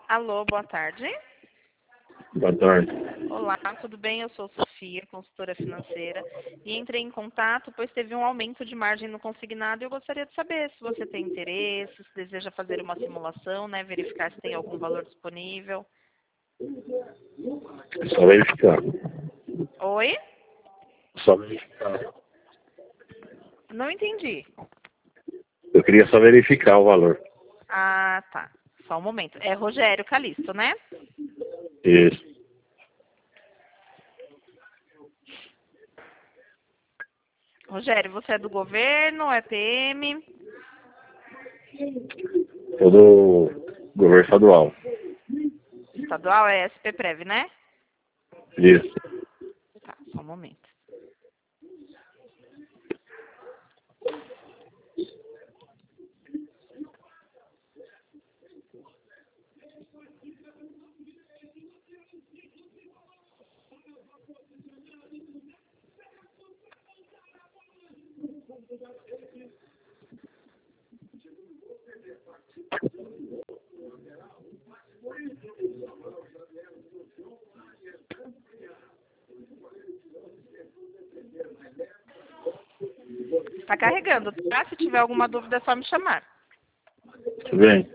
Alô, boa tarde. Boa tarde. Olá, tudo bem? Eu sou Sofia, consultora financeira, e entrei em contato pois teve um aumento de margem no consignado e eu gostaria de saber se você tem interesse, se deseja fazer uma simulação, né? Verificar se tem algum valor disponível. É só verificar. Oi? Só verificar. Não entendi. Eu queria só verificar o valor. Ah, tá. Só um momento. É Rogério Calisto, né? Isso. Rogério, você é do governo, é PM? Sou do governo estadual. Estadual é SPPrev, né? Isso. Tá, só um momento. Tá carregando, tá? Se tiver alguma dúvida é só me chamar. Tudo bem?